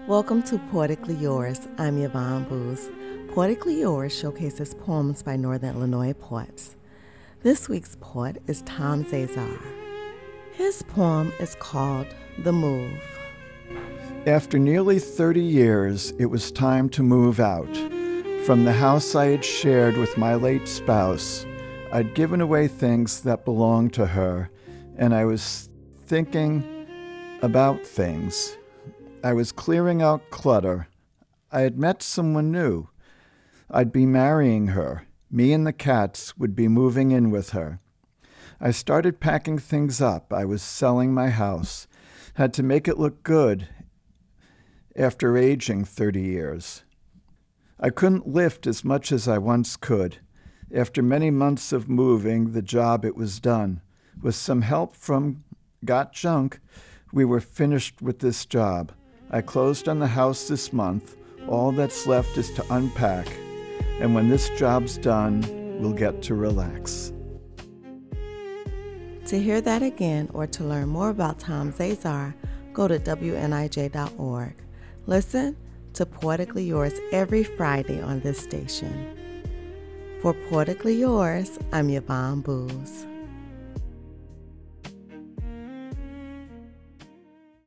Welcome to Poetically Yours. I'm Yvonne Booz. Poetically Yours showcases poems by Northern Illinois poets. This week's poet is Tom Cesar. His poem is called The Move. After nearly 30 years, it was time to move out. From the house I had shared with my late spouse, I'd given away things that belonged to her, and I was thinking about things. I was clearing out clutter. I had met someone new. I'd be marrying her. Me and the cats would be moving in with her. I started packing things up. I was selling my house. Had to make it look good after aging 30 years. I couldn't lift as much as I once could. After many months of moving, the job, it was done. With some help from Got Junk, we were finished with this job. I closed on the house this month. All that's left is to unpack. And when this job's done, we'll get to relax. To hear that again or to learn more about Tom Cesar, go to WNIJ.org. Listen to Poetically Yours every Friday on this station. For Poetically Yours, I'm Yvonne Booz.